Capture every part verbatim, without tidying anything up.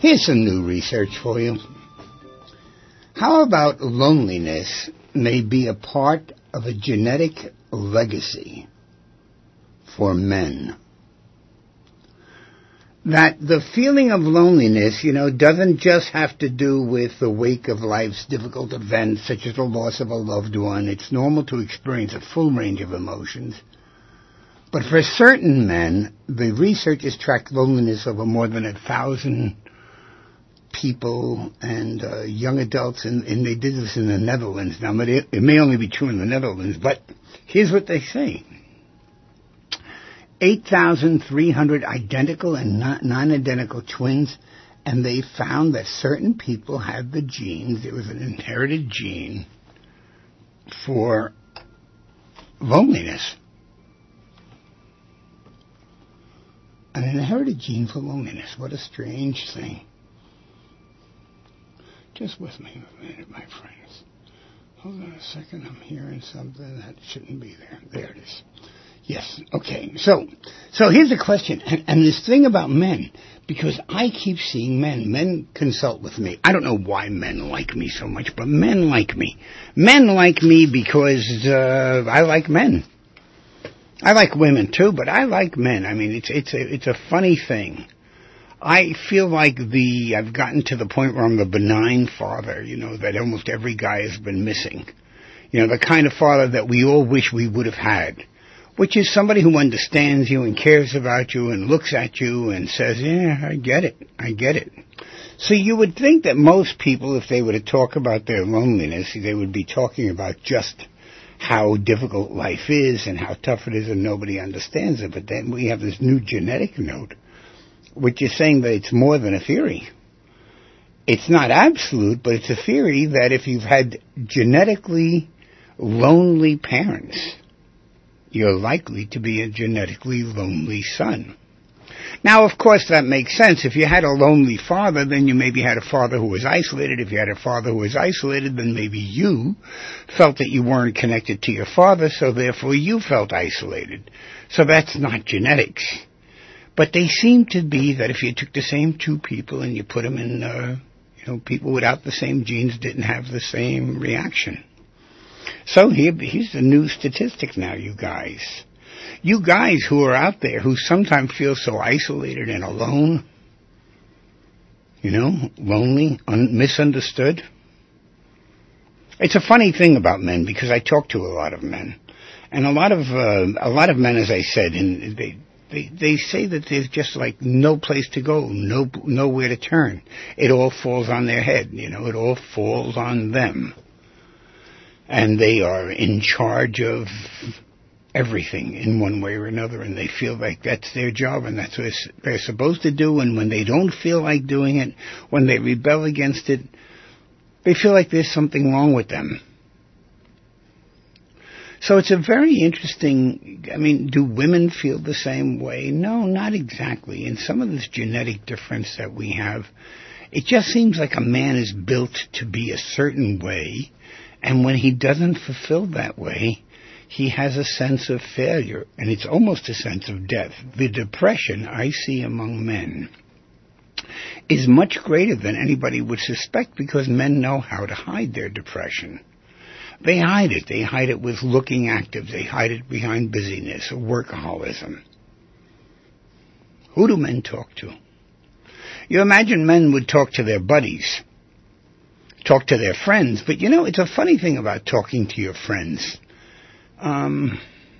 Here's some new research for you. How about loneliness may be a part of a genetic legacy for men? That the feeling of loneliness, you know, doesn't just have to do with the wake of life's difficult events, such as the loss of a loved one. It's normal to experience a full range of emotions. But for certain men, the research has tracked loneliness over more than a thousand people and uh, young adults, and, and they did this in the Netherlands. Now, it, it may only be true in the Netherlands, but here's what they say. eight thousand three hundred identical and non-identical twins, and they found that certain people had the genes. There was an inherited gene for loneliness. An inherited gene for loneliness. What a strange thing. Just with me a minute, my friends. Hold on a second. I'm hearing something that shouldn't be there. There it is. Yes. Okay. So, so here's the question. And, and this thing about men, because I keep seeing men. Men consult with me. I don't know why men like me so much, but men like me. Men like me because uh, I like men. I like women too, but I like men. I mean, it's it's a it's a funny thing. I feel like the I've gotten to the point where I'm the benign father, you know, that almost every guy has been missing. You know, the kind of father that we all wish we would have had, which is somebody who understands you and cares about you and looks at you and says, yeah, I get it, I get it. So you would think that most people, if they were to talk about their loneliness, they would be talking about just how difficult life is and how tough it is and nobody understands it. But then we have this new genetic note, which is saying that it's more than a theory. It's not absolute, but it's a theory that if you've had genetically lonely parents, you're likely to be a genetically lonely son. Now, of course, that makes sense. If you had a lonely father, then you maybe had a father who was isolated. If you had a father who was isolated, then maybe you felt that you weren't connected to your father, so therefore you felt isolated. So that's not genetics. But they seem to be that if you took the same two people and you put them in, uh, you know, people without the same genes didn't have the same reaction. So here, here's the new statistic now, you guys. You guys who are out there who sometimes feel so isolated and alone, you know, lonely, un- misunderstood. It's a funny thing about men because I talk to a lot of men. And a lot of, uh, a lot of men, as I said, and they, They, they say that there's just like no place to go, no nowhere to turn. It all falls on their head, you know, it all falls on them. And they are in charge of everything in one way or another, and they feel like that's their job and that's what they're supposed to do, and when they don't feel like doing it, when they rebel against it, they feel like there's something wrong with them. So it's a very interesting, I mean, do women feel the same way? No, not exactly. In some of this genetic difference that we have, it just seems like a man is built to be a certain way, and when he doesn't fulfill that way, he has a sense of failure, and it's almost a sense of death. The depression I see among men is much greater than anybody would suspect because men know how to hide their depression. They hide it. They hide it with looking active. They hide it behind busyness or workaholism. Who do men talk to? You imagine men would talk to their buddies, talk to their friends, but you know, it's a funny thing about talking to your friends. Um,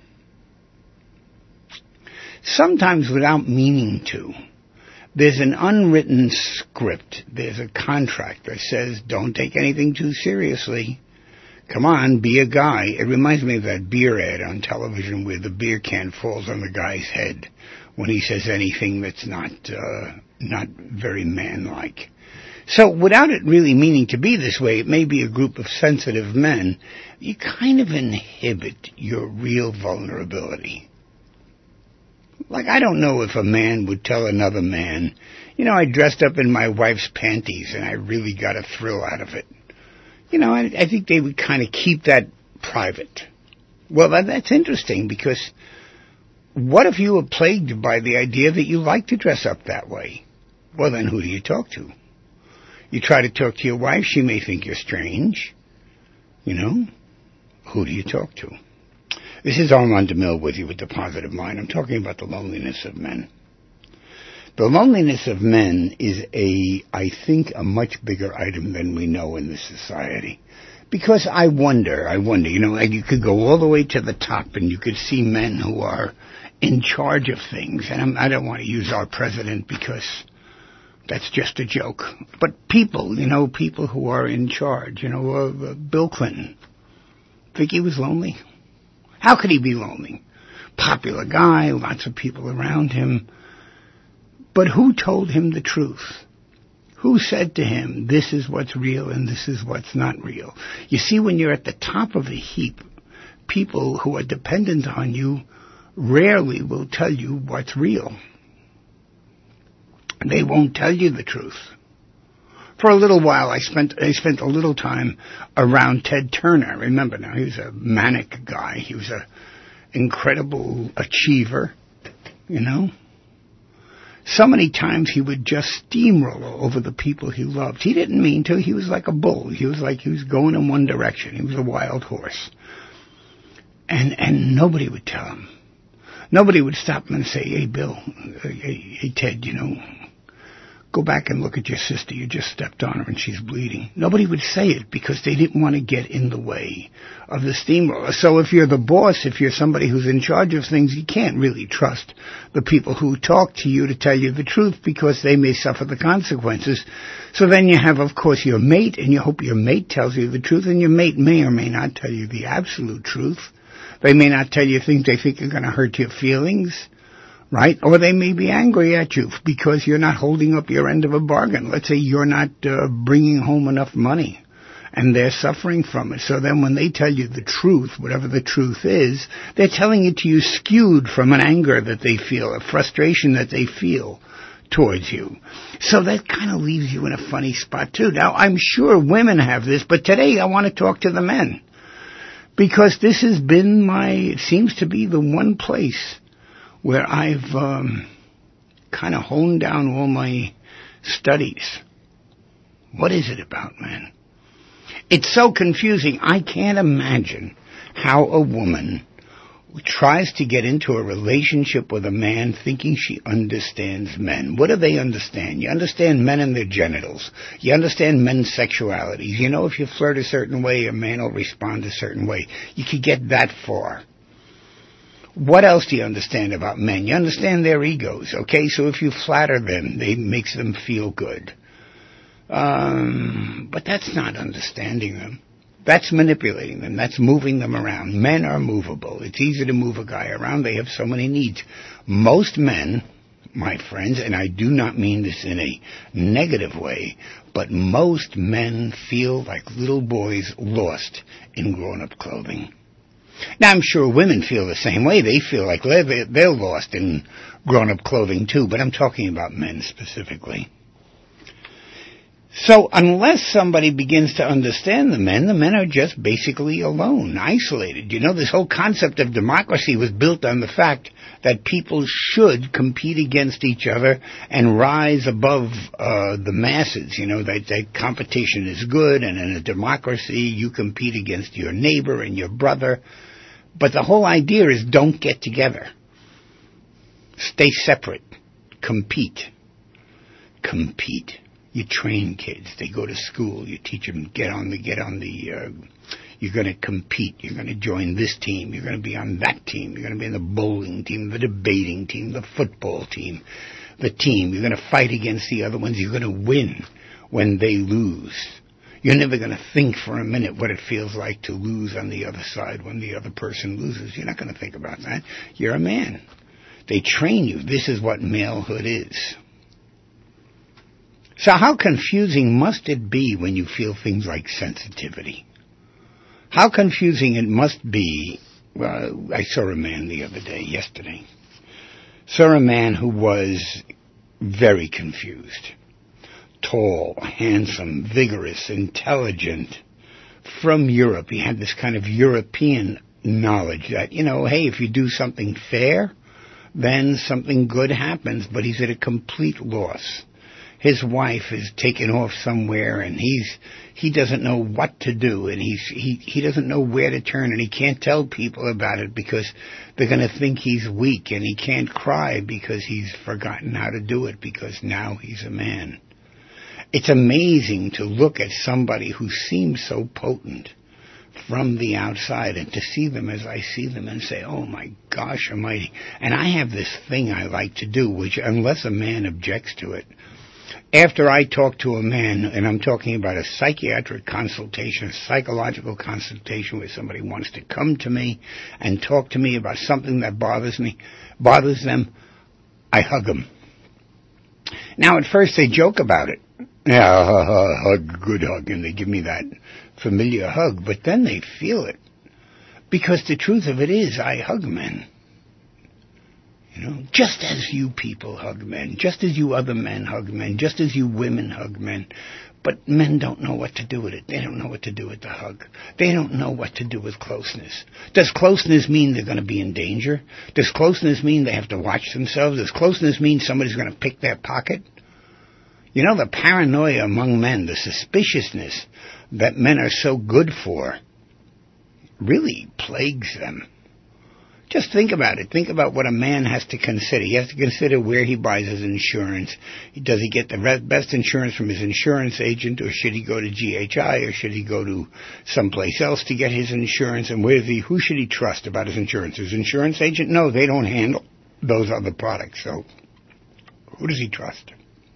sometimes without meaning to. There's an unwritten script. There's a contract that says, don't take anything too seriously. Come on, be a guy. It reminds me of that beer ad on television where the beer can falls on the guy's head when he says anything that's not uh, not very manlike. So without it really meaning to be this way, it may be a group of sensitive men. You kind of inhibit your real vulnerability. Like, I don't know if a man would tell another man, you know, I dressed up in my wife's panties and I really got a thrill out of it. You know, I, I think they would kind of keep that private. Well, that, that's interesting because what if you were plagued by the idea that you like to dress up that way? Well, then who do you talk to? You try to talk to your wife, she may think you're strange. You know? Who do you talk to? This is Armand DeMille with you with the Positive Mind. I'm talking about the loneliness of men. The loneliness of men is a, I think, a much bigger item than we know in this society. Because I wonder, I wonder, you know, like you could go all the way to the top and you could see men who are in charge of things. And I'm, I don't want to use our president because that's just a joke. But people, you know, people who are in charge, you know, uh, uh, Bill Clinton. Think he was lonely? How could he be lonely? Popular guy, lots of people around him. But who told him the truth? Who said to him, this is what's real and this is what's not real? You see, when you're at the top of the heap, people who are dependent on you rarely will tell you what's real. They won't tell you the truth. For a little while, I spent I spent a little time around Ted Turner. Remember now, he was a manic guy. He was a incredible achiever, you know. So many times he would just steamroll over the people he loved. He didn't mean to. He was like a bull. He was like he was going in one direction. He was a wild horse. And and nobody would tell him. Nobody would stop him and say, hey, Bill, hey, hey, Ted, you know, go back and look at your sister. You just stepped on her and she's bleeding. Nobody would say it because they didn't want to get in the way of the steamroller. So if you're the boss, if you're somebody who's in charge of things, you can't really trust the people who talk to you to tell you the truth because they may suffer the consequences. So then you have, of course, your mate, and you hope your mate tells you the truth, and your mate may or may not tell you the absolute truth. They may not tell you things they think are going to hurt your feelings. Right? Or they may be angry at you because you're not holding up your end of a bargain. Let's say you're not uh, bringing home enough money and they're suffering from it. So then when they tell you the truth, whatever the truth is, they're telling it to you skewed from an anger that they feel, a frustration that they feel towards you. So that kind of leaves you in a funny spot too. Now, I'm sure women have this, but today I want to talk to the men because this has been my, it seems to be the one place where I've um, kind of honed down all my studies. What is it about, man? It's so confusing. I can't imagine how a woman tries to get into a relationship with a man thinking she understands men. What do they understand? You understand men and their genitals. You understand men's sexualities. You know if you flirt a certain way, a man will respond a certain way. You could get that far. What else do you understand about men? You understand their egos, okay? So if you flatter them, it makes them feel good. Um, but that's not understanding them. That's manipulating them. That's moving them around. Men are movable. It's easy to move a guy around. They have so many needs. Most men, my friends, and I do not mean this in a negative way, but most men feel like little boys lost in grown-up clothing. Now, I'm sure women feel the same way. They feel like they're, they're lost in grown-up clothing, too, but I'm talking about men specifically. So unless somebody begins to understand the men, the men are just basically alone, isolated. You know, this whole concept of democracy was built on the fact that people should compete against each other and rise above uh, the masses. You know, that, that competition is good, and in a democracy you compete against your neighbor and your brother. But the whole idea is don't get together. Stay separate. Compete. Compete. You train kids. They go to school. You teach them get on the get on the. Uh, you're going to compete. You're going to join this team. You're going to be on that team. You're going to be in the bowling team, the debating team, the football team, the team. You're going to fight against the other ones. You're going to win when they lose. You're never going to think for a minute what it feels like to lose on the other side when the other person loses. You're not going to think about that. You're a man. They train you. This is what malehood is. So how confusing must it be when you feel things like sensitivity? How confusing it must be. Well, I saw a man the other day, yesterday. Saw a man who was very confused. Tall, handsome, vigorous, intelligent, from Europe. He had this kind of European knowledge that, you know, hey, if you do something fair, then something good happens, but he's at a complete loss. his wife is taken off somewhere and he's he doesn't know what to do, and he's he he doesn't know where to turn, and he can't tell people about it because they're going to think he's weak, and he can't cry because he's forgotten how to do it because now he's a man. It's amazing to look at somebody who seems so potent from the outside and to see them as I see them and say, oh my gosh almighty. And I have this thing I like to do, which unless a man objects to it, after I talk to a man, and I'm talking about a psychiatric consultation, a psychological consultation where somebody wants to come to me and talk to me about something that bothers me, bothers them, I hug them. Now at first they joke about it. Yeah, hug, good hug, and they give me that familiar hug, but then they feel it. Because the truth of it is, I hug men. You know, just as you people hug men, just as you other men hug men, just as you women hug men. But men don't know what to do with it. They don't know what to do with the hug. They don't know what to do with closeness. Does closeness mean they're going to be in danger? Does closeness mean they have to watch themselves? Does closeness mean somebody's going to pick their pocket? You know, the paranoia among men, the suspiciousness that men are so good for, really plagues them. Just think about it. Think about what a man has to consider. He has to consider where he buys his insurance. Does he get the best insurance from his insurance agent, or should he go to G H I, or should he go to someplace else to get his insurance? And where is he? Who should he trust about his insurance? His insurance agent? No, they don't handle those other products. So who does he trust?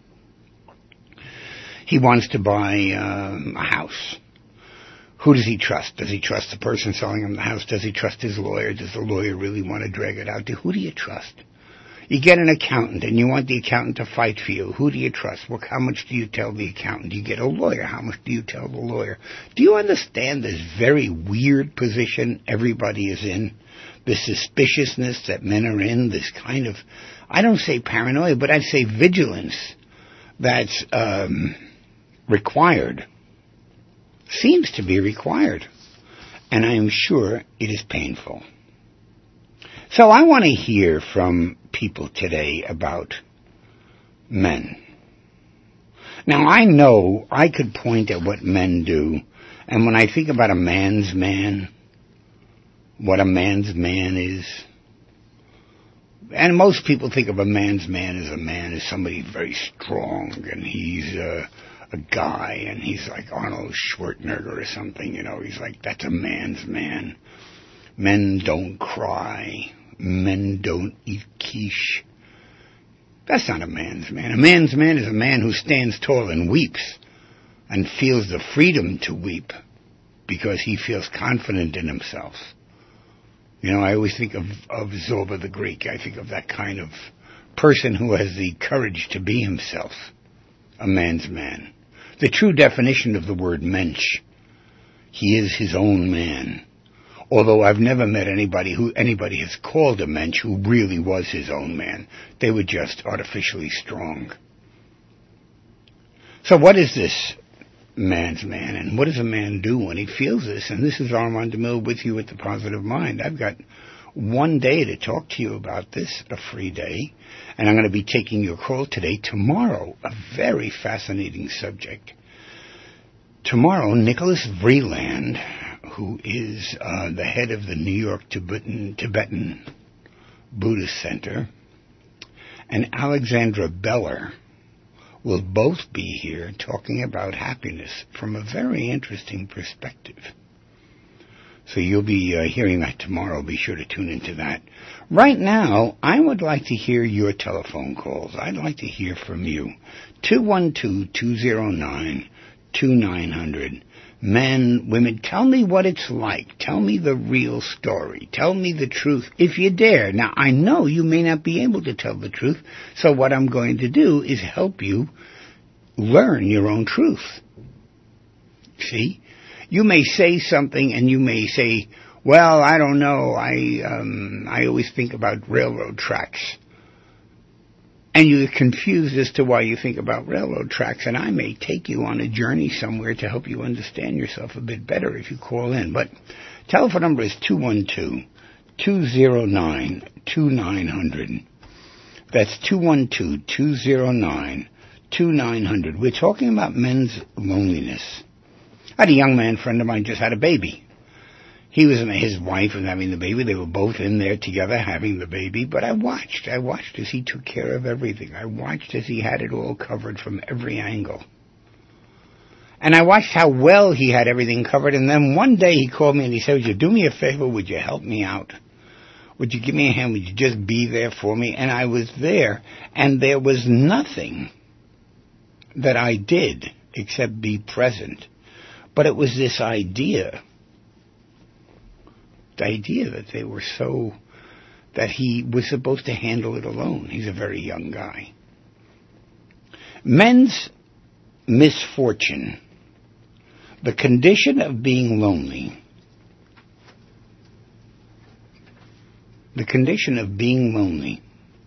He wants to buy um, a house. Who does he trust? Does he trust the person selling him the house? Does he trust his lawyer? Does the lawyer really want to drag it out? Who do you trust? You get an accountant and you want the accountant to fight for you. Who do you trust? Well, how much do you tell the accountant? You get a lawyer. How much do you tell the lawyer? Do you understand this very weird position everybody is in? The suspiciousness that men are in, this kind of, I don't say paranoia, but I'd say vigilance that's um, required. Seems to be required, and I am sure it is painful. So I want to hear from people today about men. Now I know I could point at what men do, and when I think about a man's man, what a man's man is, and most people think of a man's man as a man as somebody very strong, and he's uh, a guy, and he's like Arnold Schwarzenegger or something, you know, he's like, that's a man's man. Men don't cry. Men don't eat quiche. That's not a man's man. A man's man is a man who stands tall and weeps and feels the freedom to weep because he feels confident in himself. You know, I always think of, of Zorba the Greek. I think of that kind of person who has the courage to be himself. A man's man. The true definition of the word mensch. He is his own man. Although I've never met anybody who anybody has called a mensch who really was his own man. They were just artificially strong. So what is this man's man? And what does a man do when he feels this? And this is Armand DeMille with you at The Positive Mind. I've got one day to talk to you about this, a free day, and I'm going to be taking your call today. Tomorrow, a very fascinating subject. Tomorrow, Nicholas Vreeland, who is uh, the head of the New York Tibetan, Tibetan Buddhist Center, and Alexandra Beller will both be here talking about happiness from a very interesting perspective. So you'll be uh, hearing that tomorrow. Be sure to tune into that. Right now, I would like to hear your telephone calls. I'd like to hear from you. two one two, two zero nine, two nine zero zero. Men, women, tell me what it's like. Tell me the real story. Tell me the truth, if you dare. Now, I know you may not be able to tell the truth, so what I'm going to do is help you learn your own truth. See? You may say something and you may say, well, I don't know, I um, I always think about railroad tracks. And you're confused as to why you think about railroad tracks, and I may take you on a journey somewhere to help you understand yourself a bit better if you call in. But telephone number is two one two, two zero nine, two nine zero zero. That's two one two, two zero nine, two nine hundred. We're talking about men's loneliness. I had a young man friend of mine just had a baby. He was, his wife was having the baby. They were both in there together having the baby. But I watched. I watched as he took care of everything. I watched as he had it all covered from every angle. And I watched how well he had everything covered. And then one day he called me and he said, would you do me a favor? Would you help me out? Would you give me a hand? Would you just be there for me? And I was there. And there was nothing that I did except be present. But it was this idea. The idea that they were so, that he was supposed to handle it alone. He's a very young guy. Men's misfortune, the condition of being lonely, the condition of being lonely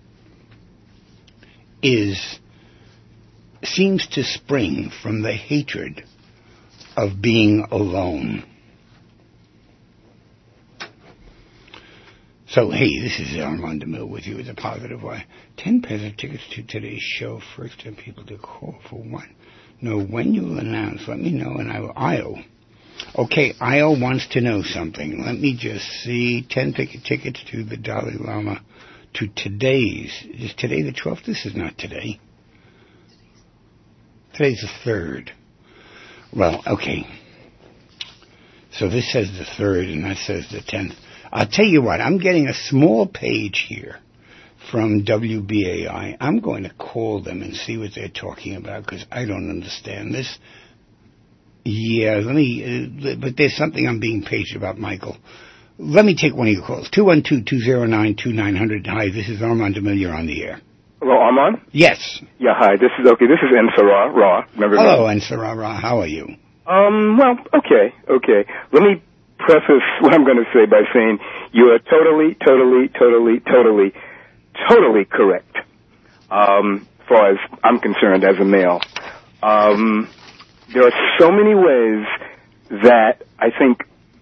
is, seems to spring from the hatred of being alone. So, hey, this is Armand DeMille with you as a positive way. Ten pairs of tickets to today's show. First ten people to call for one. No, when you announce, let me know, and I will. Io. Okay, Io wants to know something. Let me just see. Ten ticket tickets to the Dalai Lama to today's. Is today the twelfth? This is not today. Today's the third. Well, okay. So this says the third, and that says the tenth. I'll tell you what, I'm getting a small page here from W B A I. I'm going to call them and see what they're talking about, because I don't understand this. Yeah, let me, uh, but there's something I'm being paged about, Michael. Let me take one of your calls. two one two, two zero nine, two nine zero zero. Hi, this is Armand DeMille. You're on the air. Hello, Armand? Yes. Yeah, hi. This is, okay, this is Ensara Ra. Remember Hello, Ensara Ra. How are you? Um, well, okay, okay. Let me preface what I'm going to say by saying you are totally, totally, totally, totally, totally correct, um, as far as I'm concerned as a male. Um, there are so many ways that I think,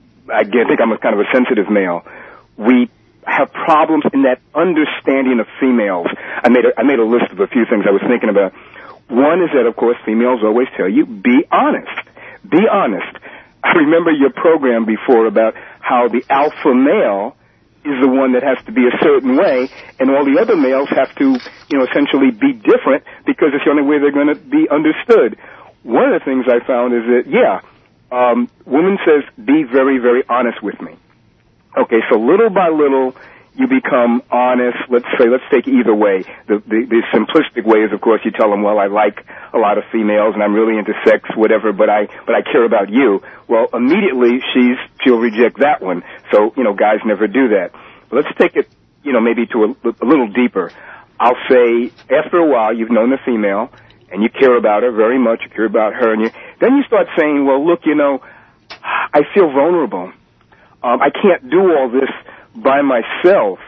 I think I'm a kind of a sensitive male. We have problems in that understanding of females. I made a, I made a list of a few things I was thinking about. One is that, of course, females always tell you, be honest. Be honest. I remember your program before about how the alpha male is the one that has to be a certain way, and all the other males have to, you know, essentially be different because it's the only way they're going to be understood. One of the things I found is that, yeah, um, woman says, be very, very honest with me. Okay, so little by little, you become honest. Let's say, let's take either way. The, the, the simplistic way is, of course, you tell them, well, I like a lot of females and I'm really into sex, whatever, but I, but I care about you. Well, immediately she's, she'll reject that one. So, you know, guys never do that. But let's take it, you know, maybe to a, a little deeper. I'll say, after a while, you've known the female and you care about her very much, you care about her, and you, then you start saying, well, look, you know, I feel vulnerable. Um, I can't do all this by myself.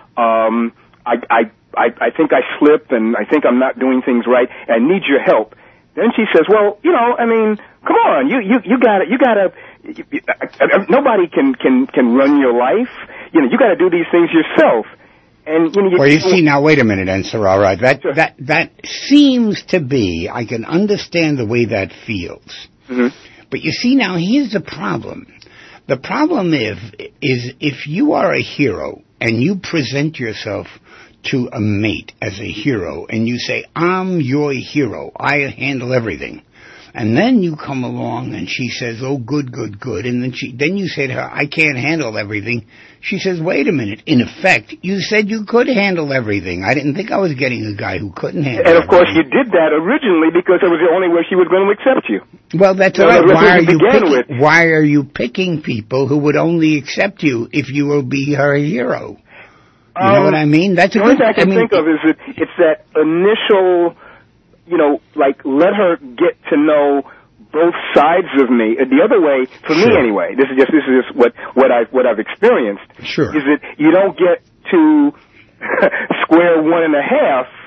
Um, I, I, I, I think I slipped, and I think I'm not doing things right, and I need your help. Then she says, well, you know, I mean, come on, you, you, you gotta, you gotta, you, you, uh, nobody can, can, can run your life. You know, you gotta do these things yourself. And, you know, you well, you see, now, wait a minute, Ensara, all right. That, sure. that, that seems to be, I can understand the way that feels. Mm-hmm. But you see, now, here's the problem. The problem is, is if you are a hero and you present yourself to a mate as a hero and you say, I'm your hero, I handle everything. And then you come along and she says, oh, good, good, good. And then she, then you say to her, I can't handle everything. She says, wait a minute. In effect, you said you could handle everything. I didn't think I was getting a guy who couldn't handle everything. And of course you did that originally because it was the only way she was going to accept you. Well, that's you all know, right. Why are, you picking, with. why are you picking people who would only accept you if you will be her hero? You um, know what I mean? That's a the only good thing I can I mean, think of is that it's that initial, you know, like let her get to know both sides of me. The other way, for sure. me anyway, this is just this is just what what I what I've experienced. Sure. Is that you don't get to square one and a half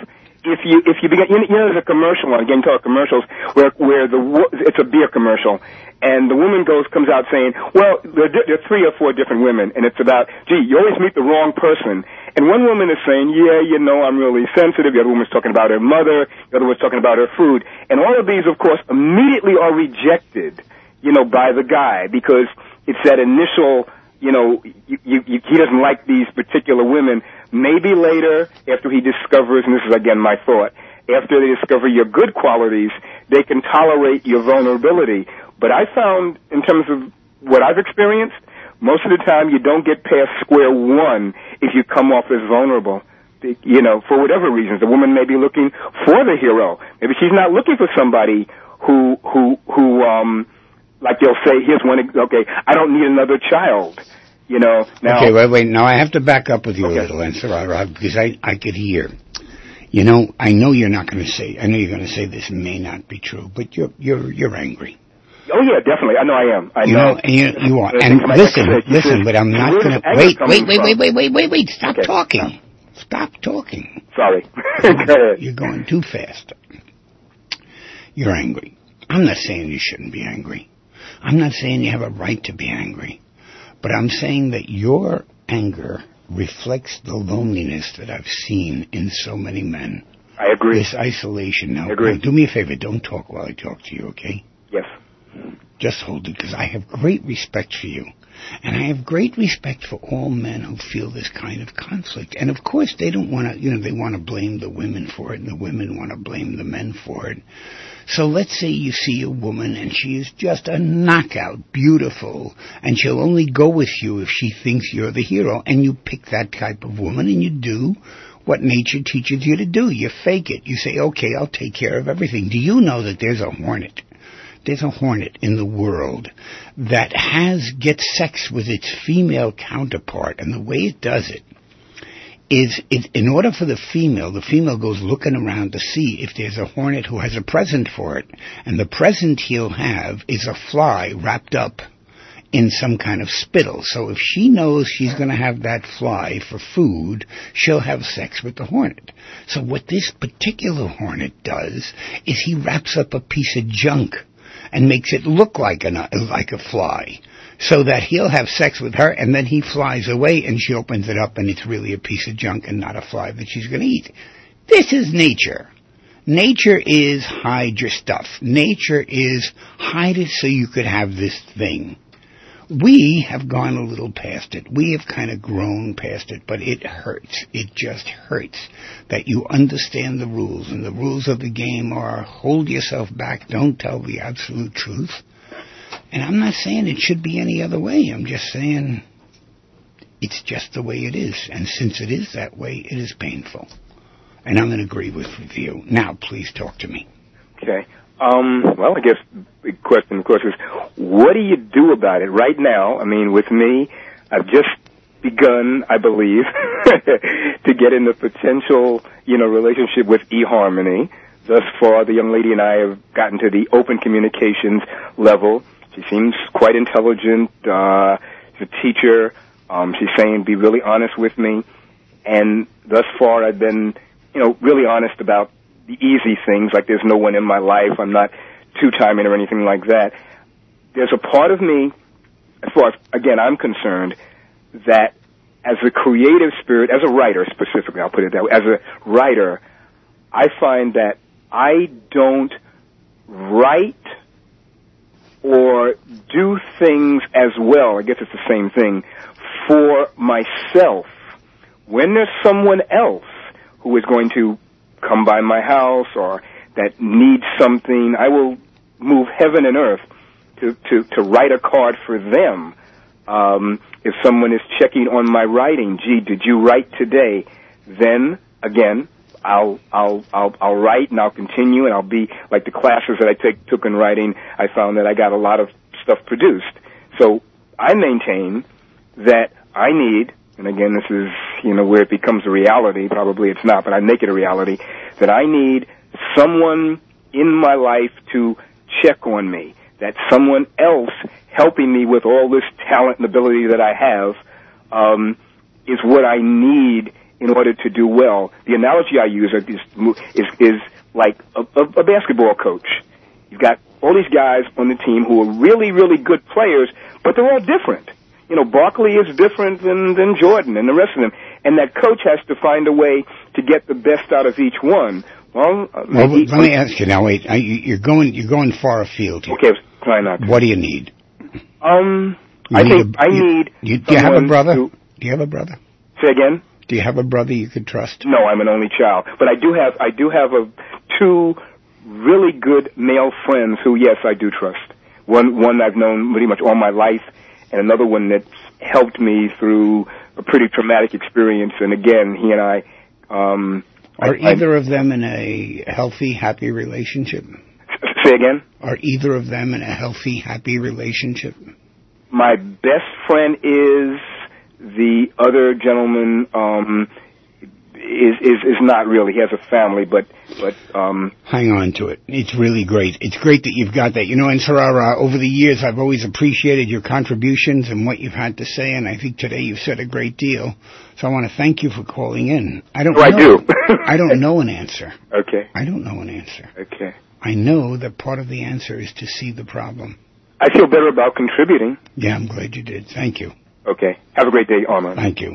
if you if you begin, you know, you know there's a commercial on, again, called commercials, where where the it's a beer commercial, and the woman goes comes out saying, well, there, there are three or four different women, and it's about, gee, you always meet the wrong person. And one woman is saying, yeah, you know, I'm really sensitive. The other woman's talking about her mother. The other one's talking about her food. And all of these, of course, immediately are rejected, you know, by the guy, because it's that initial, you know, you, you, you, he doesn't like these particular women. Maybe later, after he discovers, and this is again my thought, after they discover your good qualities, they can tolerate your vulnerability. But I found, in terms of what I've experienced, most of the time you don't get past square one if you come off as vulnerable. You know, for whatever reasons. The woman may be looking for the hero. Maybe she's not looking for somebody who, who, who, um, like they'll say, here's one, okay, I don't need another child. You know, now. Okay, wait, wait. Now I have to back up with you okay. a little, answer, because I, I could hear. You know, I know you're not going to say. I know you're going to say this may not be true, but you're you're you're angry. Oh yeah, definitely. I know I am. I you know. know, and you, you are. And listen, listen. But I'm not going to wait, wait, wait, wait, wait, wait, wait, wait. Stop okay. talking. Stop talking. Sorry. You're going too fast. You're angry. I'm not saying you shouldn't be angry. I'm not saying you have a right to be angry. But I'm saying that your anger reflects the loneliness that I've seen in so many men. I agree. This isolation. Now, I agree. Now, do me a favor. Don't talk while I talk to you, okay? Yes. Just hold it, because I have great respect for you. And I have great respect for all men who feel this kind of conflict. And, of course, they don't want to, you know, they want to blame the women for it, and the women want to blame the men for it. So let's say you see a woman and she is just a knockout, beautiful, and she'll only go with you if she thinks you're the hero, and you pick that type of woman and you do what nature teaches you to do. You fake it. You say, okay, I'll take care of everything. Do you know that there's a hornet? There's a hornet in the world that has, gets sex with its female counterpart, and the way it does it is, it, in order for the female, the female goes looking around to see if there's a hornet who has a present for it, and the present he'll have is a fly wrapped up in some kind of spittle. So if she knows she's going to have that fly for food, she'll have sex with the hornet. So what this particular hornet does is he wraps up a piece of junk and makes it look like a, like a fly, so that he'll have sex with her, and then he flies away, and she opens it up, and it's really a piece of junk and not a fly that she's going to eat. This is nature. Nature is hide your stuff. Nature is hide it so you could have this thing. We have gone a little past it. We have kind of grown past it, but it hurts. It just hurts that you understand the rules, and the rules of the game are hold yourself back, don't tell the absolute truth. And I'm not saying it should be any other way. I'm just saying it's just the way it is. And since it is that way, it is painful. And I'm going to agree with you. Now, please talk to me. Okay. Um, well, I guess the question, of course, is what do you do about it right now? I mean, with me, I've just begun, I believe, to get in the potential, you know, relationship with eHarmony. Thus far, the young lady and I have gotten to the open communications level. She seems quite intelligent. Uh, she's a teacher. Um, she's saying, be really honest with me. And thus far, I've been, you know, really honest about the easy things, like there's no one in my life. I'm not two-timing or anything like that. There's a part of me, as far as, again, I'm concerned, that as a creative spirit, as a writer specifically, I'll put it that way, as a writer, I find that I don't write or do things as well, I guess it's the same thing, for myself. When there's someone else who is going to come by my house or that needs something, I will move heaven and earth to, to, to write a card for them. Um, if someone is checking on my writing, gee, did you write today? Then, again, I'll, I'll, I'll, I'll write and I'll continue, and I'll be, like the classes that I take, took in writing, I found that I got a lot of stuff produced. So I maintain that I need, and again, this is, you know, where it becomes a reality, probably it's not, but I make it a reality, that I need someone in my life to check on me, that someone else helping me with all this talent and ability that I have, um, is what I need in order to do well. The analogy I use is is, is like a, a, a basketball coach. You've got all these guys on the team who are really, really good players, but they're all different. You know, Barkley is different than, than Jordan and the rest of them. And that coach has to find a way to get the best out of each one. Well, uh, well he, let me ask you now. Wait, you're going you're going far afield here. Okay, try not to. What do you need? Um, you I need think a, I you, need. You, do you have a brother? Who, do you have a brother? Say again. Do you have a brother you could trust? No, I'm an only child, but I do have I do have a two really good male friends who, yes, I do trust. One one I've known pretty much all my life, and another one that's helped me through a pretty traumatic experience. And again, he and I. Um, Are I, either I, of them in a healthy, happy relationship? Say again? Are either of them in a healthy, happy relationship? My best friend is the other gentleman. Um, is is is not really. He has a family, but but um. Hang on to it. It's really great. It's great that you've got that. You know, and Sarara, over the years, I've always appreciated your contributions and what you've had to say, and I think today you've said a great deal. So I want to thank you for calling in. I don't. Oh, know, I do. I don't know an answer. Okay. I don't know an answer. Okay. I know that part of the answer is to see the problem. I feel better about contributing. Yeah, I'm glad you did. Thank you. Okay. Have a great day, Armand. Thank you.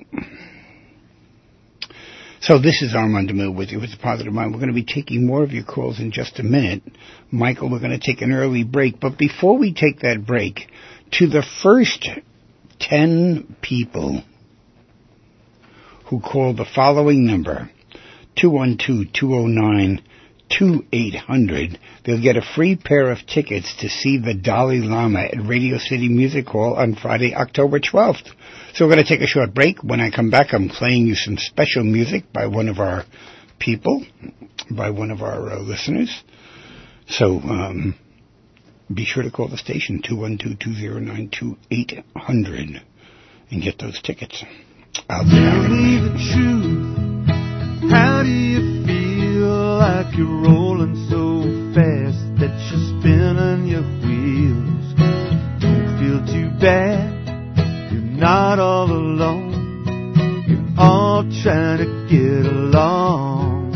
So this is Armand DeMille with you with the Positive Mind. We're going to be taking more of your calls in just a minute. Michael, we're going to take an early break. But before we take that break, to the first ten people who call the following number, two one two, two oh nine, two eight hundred, they'll get a free pair of tickets to see the Dalai Lama at Radio City Music Hall on Friday, October twelfth. So we're going to take a short break. When I come back, I'm playing you some special music by one of our people, by one of our uh, listeners. So um, be sure to call the station, two one two, two oh nine, two eight hundred, and get those tickets. I'll be back. Tell me the truth. How do you feel like you're rolling so fast that you're spinning your wheels? Don't feel too bad. Not all alone, you're all trying to get along.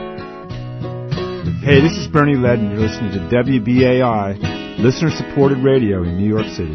Hey, this is Bernie Led, and you're listening to W B A I, listener-supported radio in New York City.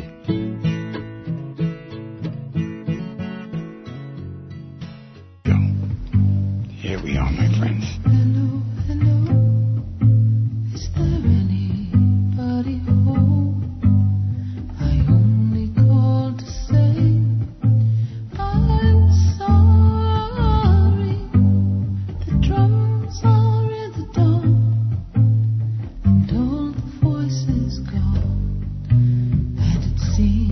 Here we are, my friends. Hello, hello. Is there anybody home? I only called to say I'm sorry. The drums are in the dark, and all the voices gone. And it seems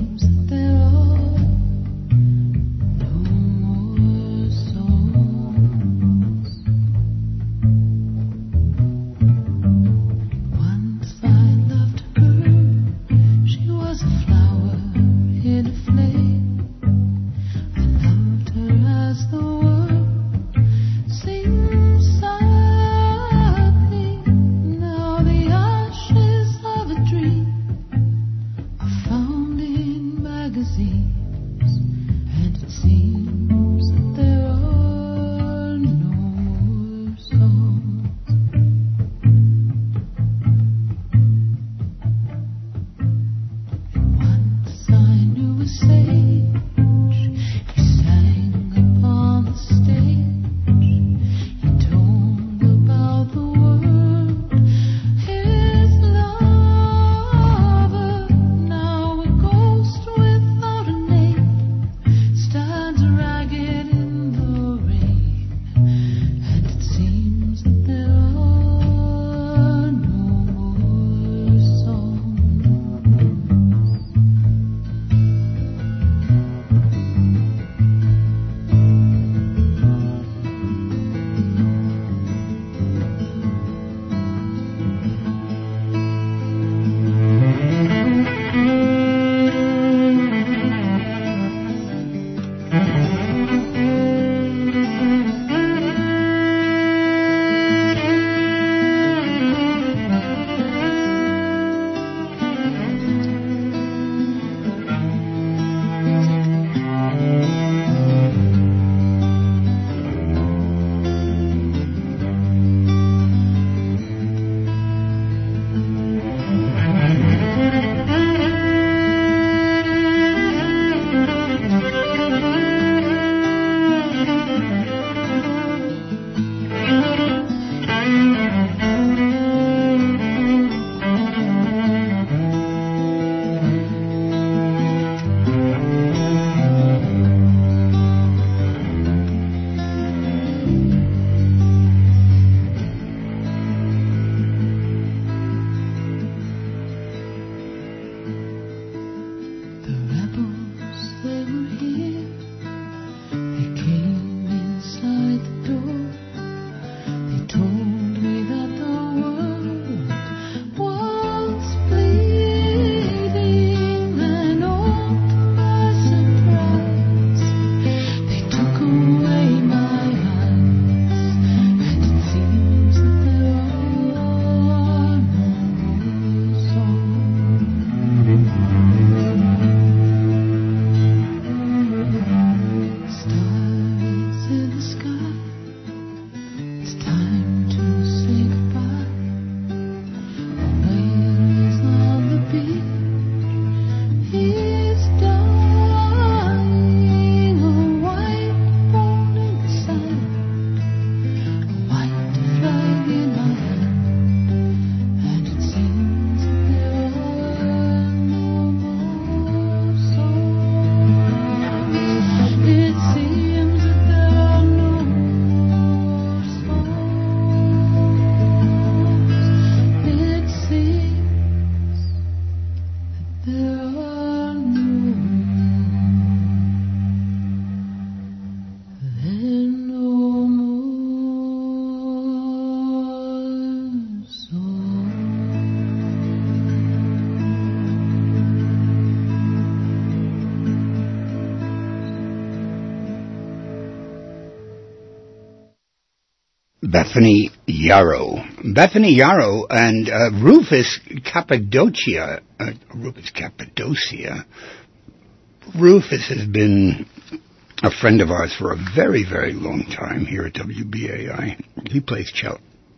Bethany Yarrow. Bethany Yarrow and uh, Rufus Cappadocia. Uh, Rufus Cappadocia. Rufus has been a friend of ours for a very, very long time here at W B A I. He plays cello.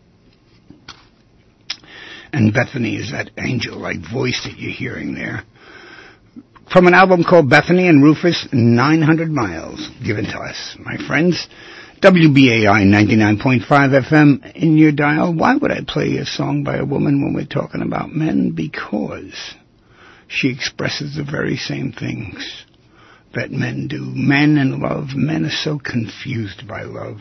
And Bethany is that angel-like voice that you're hearing there. From an album called Bethany and Rufus, nine hundred miles, given to us. My friends, W B A I ninety-nine point five F M in your dial. Why would I play a song by a woman when we're talking about men? Because she expresses the very same things that men do. Men and love. Men are so confused by love.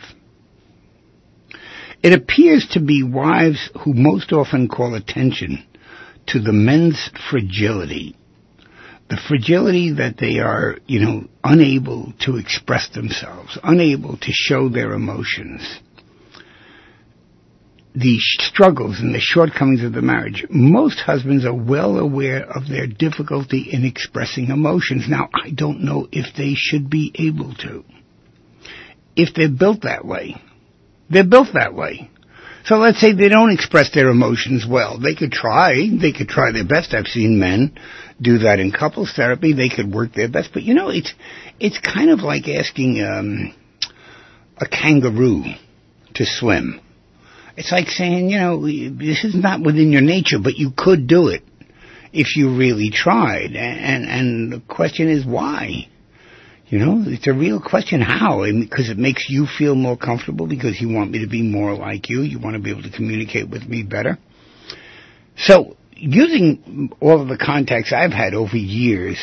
It appears to be wives who most often call attention to the men's fragility. The fragility that they are, you know, unable to express themselves, unable to show their emotions. The struggles and the shortcomings of the marriage. Most husbands are well aware of their difficulty in expressing emotions. Now, I don't know if they should be able to. If they're built that way. They're built that way. So let's say they don't express their emotions well. They could try. They could try their best. I've seen men do that in couples therapy. They could work their best. But, you know, it's it's kind of like asking um, a kangaroo to swim. It's like saying, you know, this is not within your nature, but you could do it if you really tried. And and the question is why? You know, it's a real question. How? Because it makes you feel more comfortable, because you want me to be more like you. You want to be able to communicate with me better. So, using all of the contacts I've had over years,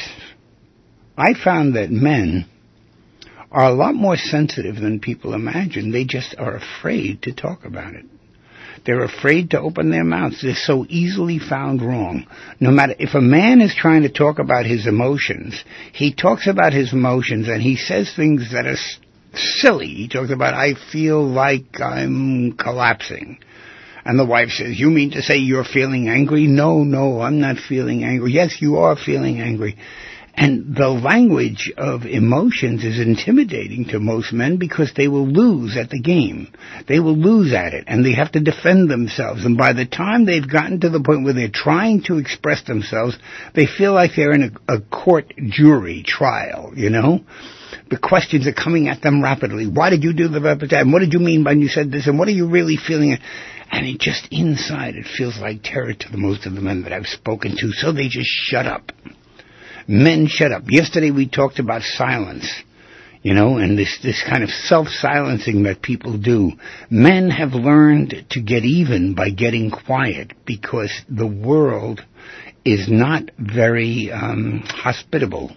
I found that men are a lot more sensitive than people imagine. They just are afraid to talk about it. They're afraid to open their mouths. They're so easily found wrong. No matter, if a man is trying to talk about his emotions, he talks about his emotions and he says things that are s- silly. He talks about, I feel like I'm collapsing. And the wife says, you mean to say you're feeling angry? No, no, I'm not feeling angry. Yes, you are feeling angry. And the language of emotions is intimidating to most men because they will lose at the game. They will lose at it, and they have to defend themselves. And by the time they've gotten to the point where they're trying to express themselves, they feel like they're in a, a court jury trial, you know? The questions are coming at them rapidly. Why did you do the that? And what did you mean when you said this? And what are you really feeling? And it just, inside, it feels like terror to the most of the men that I've spoken to, so they just shut up. Men shut up. Yesterday we talked about silence, you know, and this, this kind of self-silencing that people do. Men have learned to get even by getting quiet because the world is not very um, hospitable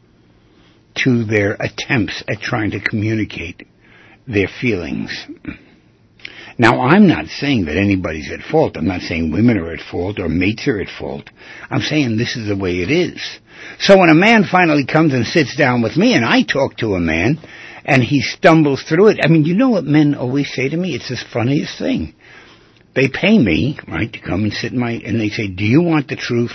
to their attempts at trying to communicate their feelings. Now, I'm not saying that anybody's at fault. I'm not saying women are at fault or mates are at fault. I'm saying this is the way it is. So when a man finally comes and sits down with me and I talk to a man and he stumbles through it, I mean, you know what men always say to me? It's the funniest thing. They pay me, right, to come and sit in my, and they say, do you want the truth?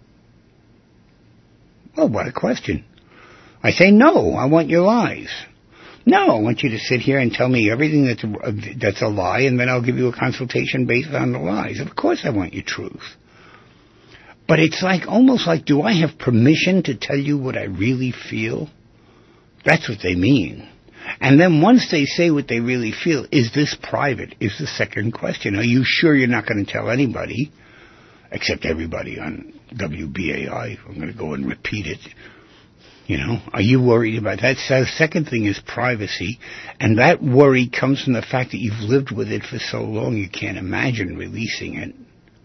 Well, what a question. I say, no, I want your lies. No, I want you to sit here and tell me everything that's a, that's a lie, and then I'll give you a consultation based on the lies. Of course I want your truth. But it's like, almost like, do I have permission to tell you what I really feel? That's what they mean. And then once they say what they really feel, is this private, is the second question. Are you sure you're not going to tell anybody, except everybody on W B A I? I'm going to go and repeat it. You know, are you worried about that? So the second thing is privacy, and that worry comes from the fact that you've lived with it for so long you can't imagine releasing it.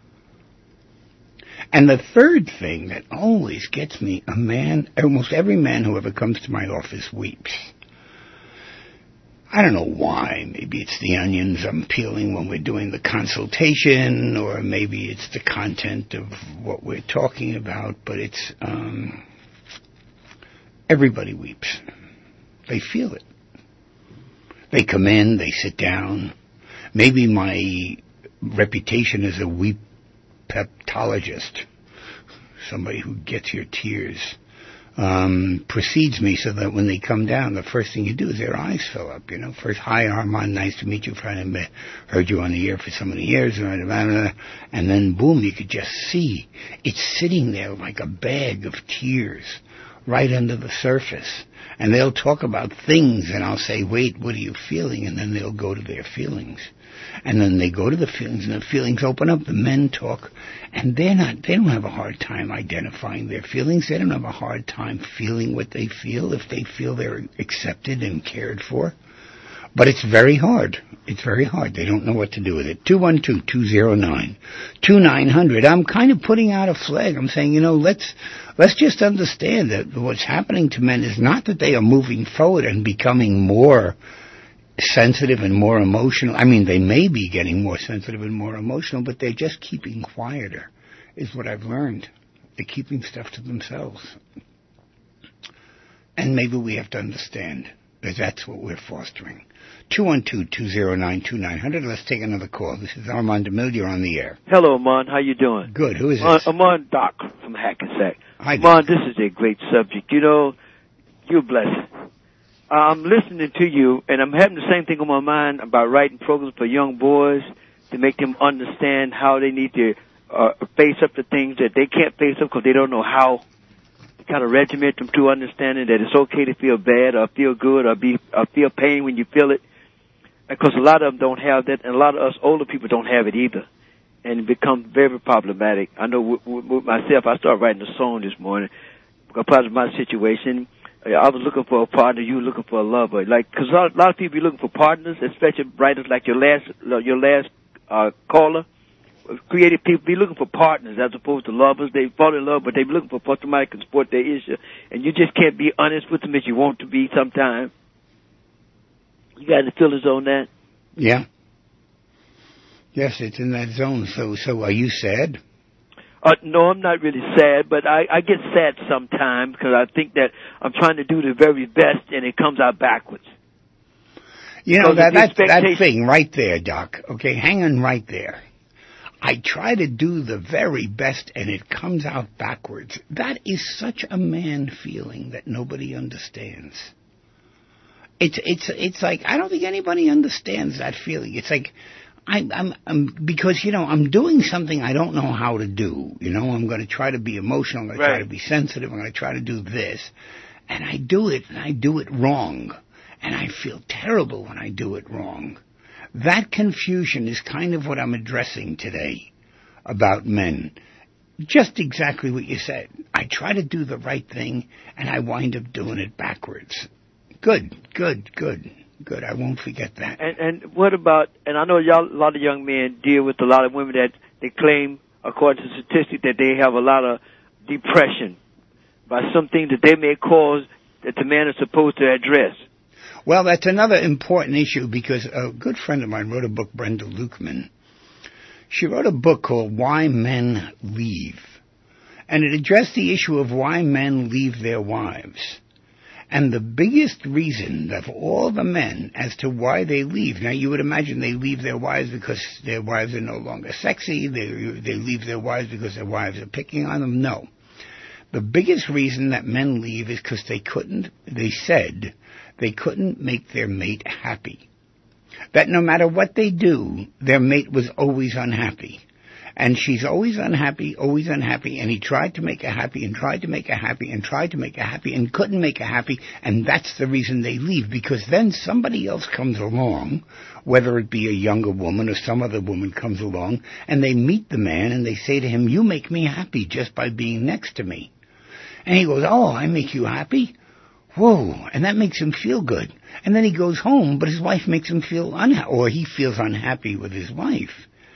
And the third thing that always gets me, a man, almost every man who ever comes to my office weeps. I don't know why. Maybe it's the onions I'm peeling when we're doing the consultation, or maybe it's the content of what we're talking about, but it's, um, everybody weeps. They feel it. They come in, they sit down. Maybe my reputation as a weepeptologist, somebody who gets your tears. um, precedes me, so that when they come down, the first thing you do is their eyes fill up. You know, first, hi Armand, nice to meet you. I haven't heard you on the air for so many years, and then boom, you could just see it's sitting there like a bag of tears right under the surface. And they'll talk about things, and I'll say, wait, what are you feeling? And then they'll go to their feelings. And then they go to the feelings, and the feelings open up. The men talk, and they're not, they don't have a hard time identifying their feelings. They don't have a hard time feeling what they feel if they feel they're accepted and cared for. But it's very hard. It's very hard. They don't know what to do with it. two one two, two zero nine, two nine zero zero. I'm kind of putting out a flag. I'm saying, you know, let's let's just understand that what's happening to men is not that they are moving forward and becoming more sensitive and more emotional. I mean, they may be getting more sensitive and more emotional, but they're just keeping quieter, is what I've learned. They're keeping stuff to themselves. And maybe we have to understand that that's what we're fostering. two one two, two zero nine, two nine zero zero. Let's take another call. This is Armand DeMille. You're on the air. Hello, Armand. How you doing? Good. Who is uh, this? Armand Doc from Hackensack. Hi, Armand, Doc. this is a great subject. You know, you're blessed. I'm listening to you, and I'm having the same thing on my mind about writing programs for young boys to make them understand how they need to uh, face up to things that they can't face up because they don't know how. Kind of regiment them to understanding that it's okay to feel bad or feel good or be or feel pain when you feel it, because a lot of them don't have that, and a lot of us older people don't have it either, and it becomes very problematic. I know with, with myself, I started writing a song this morning because of my situation. I was looking for a partner, you were looking for a lover, like because a lot, a lot of people be looking for partners, especially writers like your last your last uh, caller. Creative people be looking for partners as opposed to lovers. They fall in love, but they be looking for somebody who can support their issue. And you just can't be honest with them as you want to be sometimes. You got any feelings on that? Yeah. Yes, it's in that zone. So, so are you sad? Uh, no, I'm not really sad, but I, I get sad sometimes because I think that I'm trying to do the very best and it comes out backwards. You know, that, that, that thing right there, Doc, okay, hang on right there. I try to do the very best and it comes out backwards. That is such a man feeling that nobody understands. It's it's it's like I don't think anybody understands that feeling. It's like I'm I'm, I'm because you know I'm doing something I don't know how to do. You know, I'm going to try to be emotional. I'm going to try to be sensitive. I'm going to try to do this, and I do it and I do it wrong, and I feel terrible when I do it wrong. That confusion is kind of what I'm addressing today about men. Just exactly what you said. I try to do the right thing, and I wind up doing it backwards. Good, good, good, good. I won't forget that. And, and what about, and I know y'all, a lot of young men deal with a lot of women that they claim, according to statistics, that they have a lot of depression by something that they may cause that the man is supposed to address. Well, that's another important issue because a good friend of mine wrote a book, Brenda Lukeman. She wrote a book called Why Men Leave. And it addressed the issue of why men leave their wives. And the biggest reason of all the men as to why they leave, now you would imagine they leave their wives because their wives are no longer sexy, they, they leave their wives because their wives are picking on them. No. The biggest reason that men leave is because they couldn't, they said, they couldn't make their mate happy. That no matter what they do, their mate was always unhappy. And she's always unhappy, always unhappy, and he tried to make her happy and tried to make her happy and tried to make her happy and couldn't make her happy, and that's the reason they leave, because then somebody else comes along, whether it be a younger woman or some other woman comes along, and they meet the man and they say to him, you make me happy just by being next to me. And he goes, oh, I make you happy? Whoa, and that makes him feel good. And then he goes home, but his wife makes him feel unhappy, or he feels unhappy with his wife.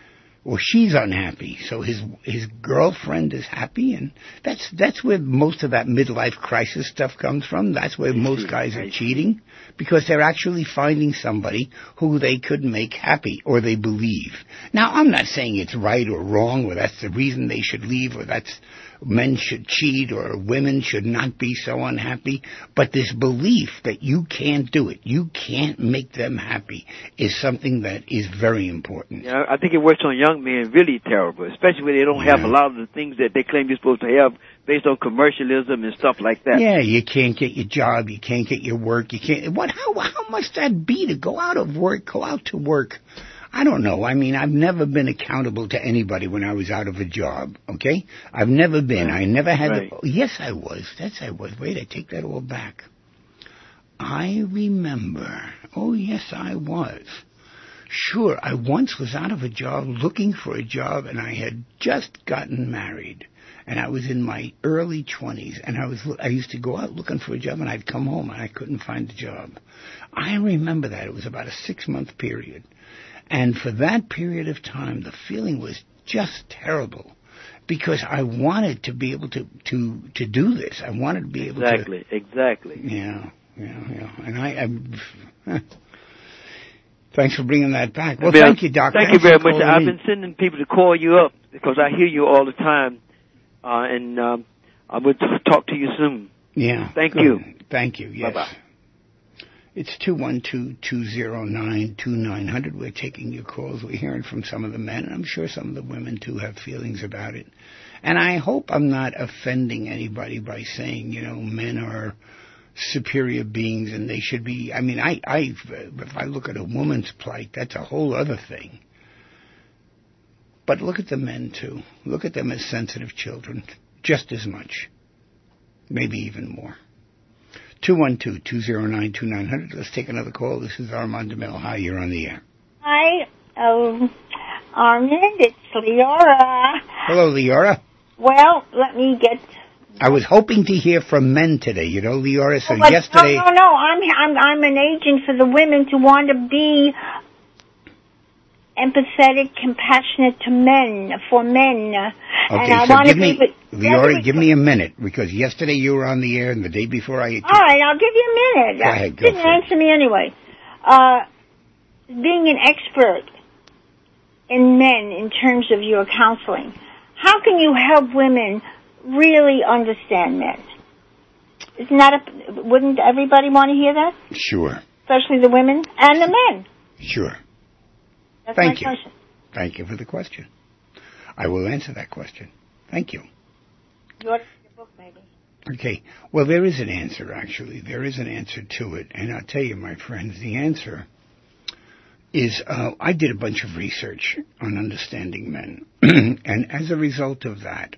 Or she's unhappy, so his his girlfriend is happy, and that's that's where most of that midlife crisis stuff comes from. That's where most guys are cheating, because they're actually finding somebody who they could make happy, or they believe. Now, I'm not saying it's right or wrong, or that's the reason they should leave, or that's men should cheat, or women should not be so unhappy, but this belief that you can't do it, you can't make them happy, is something that is very important. Yeah, I think it works on young men really terrible, especially when they don't yeah. have a lot of the things that they claim you're supposed to have based on commercialism and stuff like that. Yeah, you can't get your job, you can't get your work, you can't. What? How? How must that be to go out of work, go out to work? I don't know. I mean, I've never been accountable to anybody when I was out of a job. Okay, I've never been. I never had. Right. The, yes, I was. That's I was. Wait, I take that all back. I remember. Oh, yes, I was. Sure, I once was out of a job, looking for a job, and I had just gotten married. And I was in my early twenties, and I was I used to go out looking for a job, and I'd come home, and I couldn't find a job. I remember that. It was about a six-month period. And for that period of time, the feeling was just terrible, because I wanted to be able to, to, to do this. I wanted to be able exactly, to... Exactly, exactly. Yeah, yeah, yeah. And I... I Thanks for bringing that back. Well, Bill, thank you, Doctor. Thank Thanks you very much. I've in. been sending people to call you up because I hear you all the time, uh, and um, I will t- talk to you soon. Yeah. Thank good. you. Thank you, yes. Bye-bye. It's two one two, two zero nine, two nine zero zero. We're taking your calls. We're hearing from some of the men, and I'm sure some of the women, too, have feelings about it. And I hope I'm not offending anybody by saying, you know, men are superior beings and they should be. I mean, I, I, if I look at a woman's plight, that's a whole other thing. But look at the men, too. Look at them as sensitive children, just as much, maybe even more. two one two, two zero nine, two nine zero zero. Let's take another call. This is Armand DeMille. Hi, you're on the air. Hi, um, Armand, it's Leora. Hello, Leora. Well, let me get... I was hoping to hear from men today, you know, Leora, so oh, but yesterday... No, no, no, I'm, I'm, I'm an agent for the women to want to be empathetic, compassionate to men, for men. Okay, and I so want give to me, be, Leora, give me a minute, because yesterday you were on the air and the day before I... All right, I'll give you a minute. Go ahead, go Didn't for it. answer me anyway. Uh, being an expert in men in terms of your counseling, how can you help women really understand men? Isn't that a, wouldn't everybody want to hear that? Sure. Especially the women and the men. Sure. That's Thank my you. question. Thank you for the question. I will answer that question. Thank you. You ought to read your book, maybe. Okay. Well, there is an answer, actually. There is an answer to it. And I'll tell you, my friends, the answer is uh, I did a bunch of research on understanding men. And as a result of that,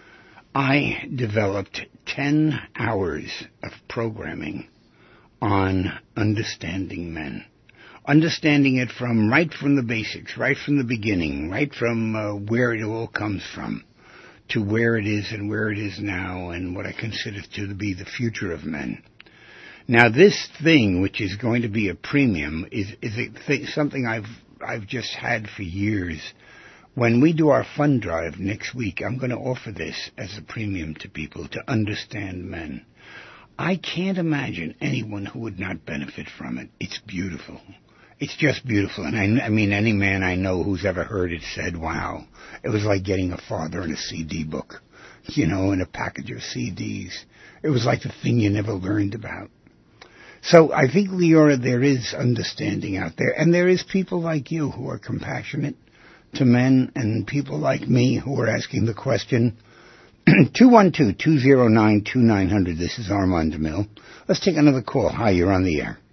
I developed ten hours of programming on understanding men. Understanding it from right from the basics, right from the beginning, right from uh, where it all comes from, to where it is and where it is now, and what I consider to be the future of men. Now, this thing, which is going to be a premium, is is a th- something I've I've just had for years. When we do our fund drive next week, I'm going to offer this as a premium to people to understand men. I can't imagine anyone who would not benefit from it. It's beautiful. It's just beautiful. And I, I mean, any man I know who's ever heard it said, wow, it was like getting a father in a C D book, you know, in a package of C Ds. It was like the thing you never learned about. So I think, Leora, there is understanding out there. And there is people like you who are compassionate to men, and people like me who are asking the question. two one two, two zero nine, two nine zero zero. This is Armand DeMille. Let's take another call. Hi, you're on the air.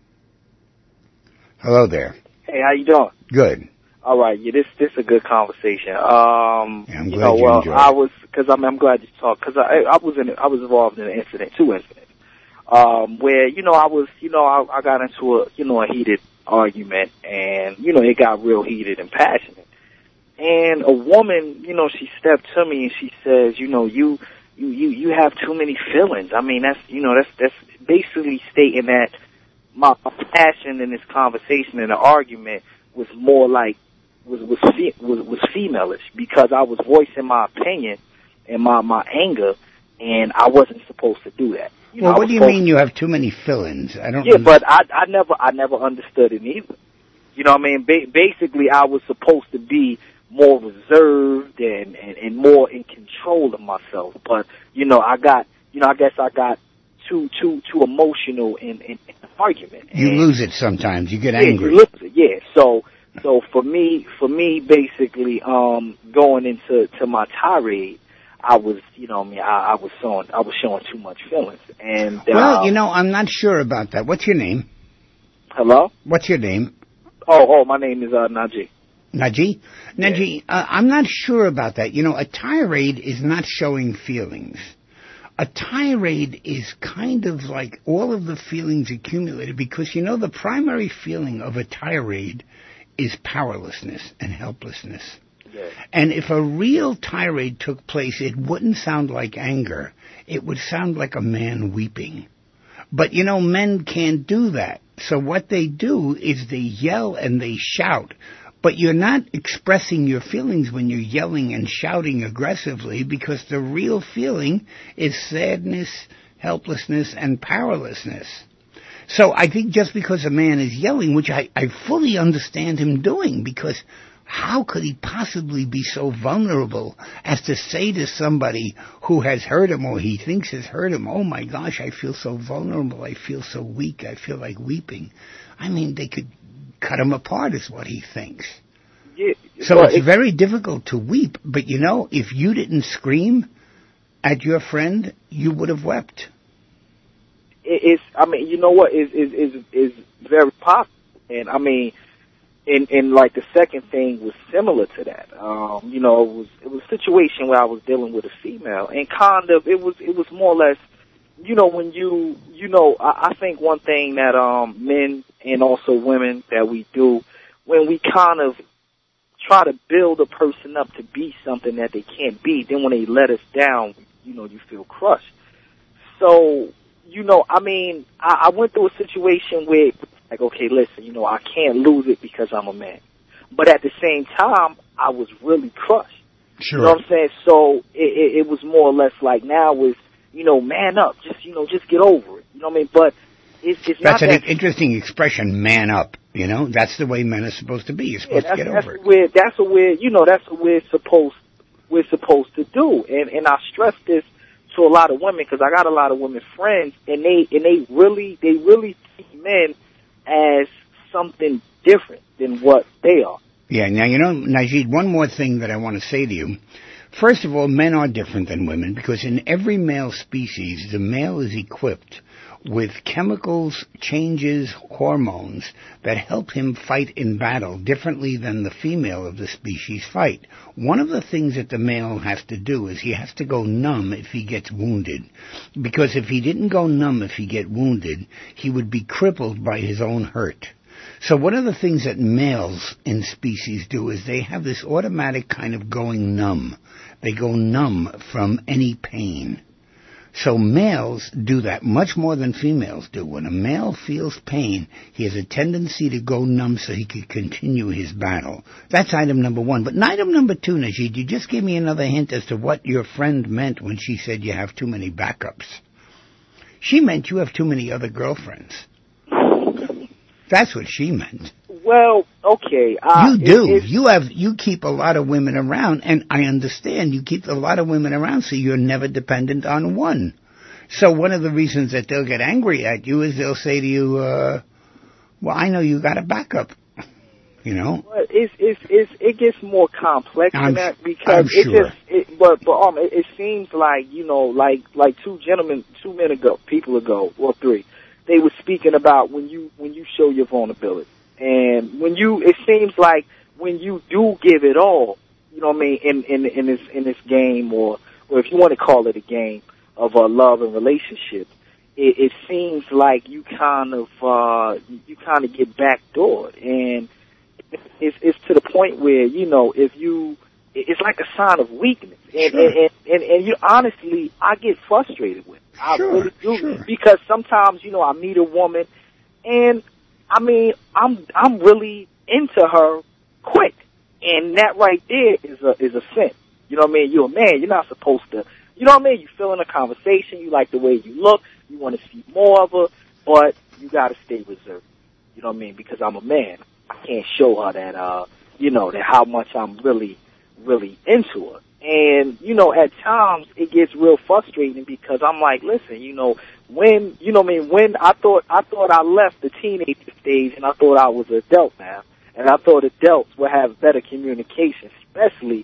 Hello there. Hey, how you doing? Good. All right, yeah, this this is a good conversation. Um, yeah, I'm glad you know, you well, enjoyed I it. was because I'm I'm glad you talked because I I was in I was involved in an incident, two incidents, um, where you know I was you know I, I got into a you know a heated argument, and you know it got real heated and passionate. And a woman, you know, she stepped to me and she says, you know, you, you, you, you have too many feelings. I mean, that's, you know, that's, that's basically stating that my passion in this conversation and the argument was more like, was, was, fe- was, was femalish because I was voicing my opinion and my, my anger, and I wasn't supposed to do that. You well, know, what do you mean you have too many fill-ins? I don't Yeah, understand. but I, I never, I never understood it either. You know what I mean? Ba- basically, I was supposed to be more reserved and, and, and more in control of myself. But, you know, I got, you know, I guess I got too, too, too emotional in, in, in the argument. You and, lose it sometimes. You get yeah, angry. You lose it, yeah. So, so for me, for me, basically, um, going into, to my tirade, I was, you know, I mean, I, I was showing, I was showing too much feelings. And uh, well, you know, I'm not sure about that. What's your name? Hello? What's your name? Oh, oh, my name is uh, Najee. Najee? Najee, yeah. uh, I'm not sure about that. You know, a tirade is not showing feelings. A tirade is kind of like all of the feelings accumulated, because, you know, the primary feeling of a tirade is powerlessness and helplessness. Yeah. And if a real tirade took place, it wouldn't sound like anger. It would sound like a man weeping. But, you know, men can't do that. So what they do is they yell and they shout. But you're not expressing your feelings when you're yelling and shouting aggressively, because the real feeling is sadness, helplessness, and powerlessness. So I think just because a man is yelling, which I, I fully understand him doing, because how could he possibly be so vulnerable as to say to somebody who has hurt him or he thinks has hurt him, oh my gosh, I feel so vulnerable, I feel so weak, I feel like weeping. I mean, they could cut him apart is what he thinks. Yeah, so well, it's, it's very difficult to weep, but you know, if you didn't scream at your friend, you would have wept. It's, I mean, you know what, is is is is very possible. And I mean, And, and like the second thing was similar to that. Um, you know, it was, it was a situation where I was dealing with a female, and kind of, it was, it was more or less, you know, when you, you know, I, I think one thing that, um, men and also women that we do, when we kind of try to build a person up to be something that they can't be, then when they let us down, you know, you feel crushed. So, you know, I mean, I, I went through a situation where, like, okay, listen, you know, I can't lose it because I'm a man. But at the same time, I was really crushed. Sure. You know what I'm saying? So it, it, it was more or less like now is, you know, man up. Just, you know, just get over it. You know what I mean? But it's, it's that's not an that interesting expression, man up. You know, that's the way men are supposed to be. You're supposed yeah, to get that's over it. Where, that's what we're, you know, that's what we're supposed, we're supposed to do. And, and I stress this to a lot of women, because I got a lot of women friends, and they, and they really, they really see men as something different than what they are. Yeah, now, you know, Najee, one more thing that I want to say to you. First of all, men are different than women, because in every male species, the male is equipped with chemicals, changes, hormones that help him fight in battle differently than the female of the species fight. One of the things that the male has to do is he has to go numb if he gets wounded. Because if he didn't go numb if he get wounded, he would be crippled by his own hurt. So one of the things that males in species do is they have this automatic kind of going numb. They go numb from any pain. So males do that much more than females do. When a male feels pain, he has a tendency to go numb so he can continue his battle. That's item number one. But item number two, Najee, you just gave me another hint as to what your friend meant when she said you have too many backups. She meant you have too many other girlfriends. That's what she meant. Well, okay. Uh, you do. It, you have. You keep a lot of women around, and I understand you keep a lot of women around, so you're never dependent on one. So one of the reasons that they'll get angry at you is they'll say to you, uh, "Well, I know you got a backup." You know. But it's it's it's it gets more complex I'm, than that because I'm it sure. just. It, but but um, it, it seems like you know, like like two gentlemen, two men ago, people ago, or three, they were speaking about when you when you show your vulnerability. And when you, it seems like when you do give it all, you know what I mean, in, in, in this, in this game, or, or if you want to call it a game of uh, love and relationship, it, it seems like you kind of, uh, you kind of get backdoored. And it's, it's to the point where, you know, if you, it's like a sign of weakness. And, sure. and, and, and, and you, honestly, I get frustrated with it. I sure, really do. Sure. Because sometimes, you know, I meet a woman and, I mean, I'm I'm really into her quick, and that right there is a is a sin. You know what I mean? You're a man. You're not supposed to. You know what I mean? You feel in a conversation. You like the way you look. You want to see more of her, but you got to stay reserved. You know what I mean? Because I'm a man. I can't show her that. Uh, you know that how much I'm really really into her. And you know, at times it gets real frustrating because I'm like, listen, you know. When, you know what I mean, when I thought, I thought I left the teenage stage and I thought I was an adult now, and I thought adults would have better communication, especially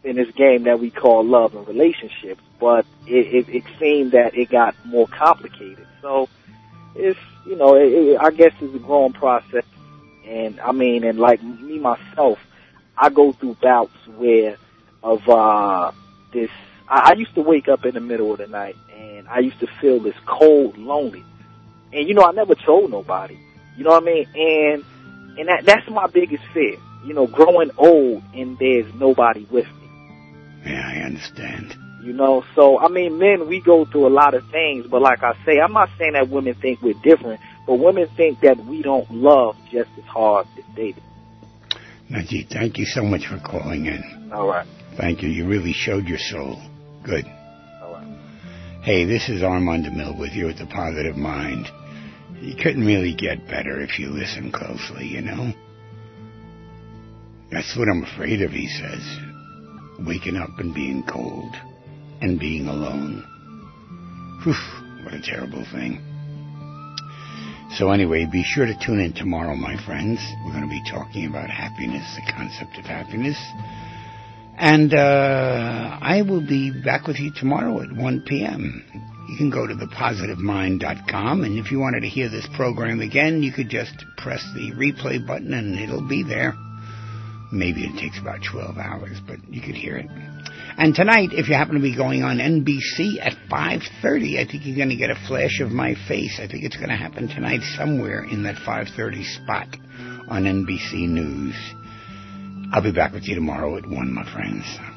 in this game that we call love and relationships, but it, it, it seemed that it got more complicated. So it's, you know, it, it, I guess it's a growing process. And I mean, and like me myself, I go through bouts where of uh this. I, I used to wake up in the middle of the night, and I used to feel this cold, lonely. And you know, I never told nobody. You know what I mean? And and that that's my biggest fear. You know, growing old and there's nobody with me. Yeah, I understand. You know, so I mean, men, we go through a lot of things, but like I say, I'm not saying that women think we're different, but women think that we don't love just as hard as they do. Najee, thank you so much for calling in. All right. Thank you. You really showed your soul. Good. All right. Hey, this is Armand DeMille with you at The Positive Mind. You couldn't really get better if you listen closely, you know? That's what I'm afraid of, he says. Waking up and being cold and being alone. Whew, what a terrible thing. So anyway, be sure to tune in tomorrow, my friends. We're going to be talking about happiness, the concept of happiness. And uh, I will be back with you tomorrow at one p.m. You can go to the positive mind dot com, and if you wanted to hear this program again, you could just press the replay button and it'll be there. Maybe it takes about twelve hours, but you could hear it. And tonight, if you happen to be going on N B C at five thirty, I think you're going to get a flash of my face. I think it's going to happen tonight somewhere in that five thirty spot on N B C News. I'll be back with you tomorrow at one, my friends.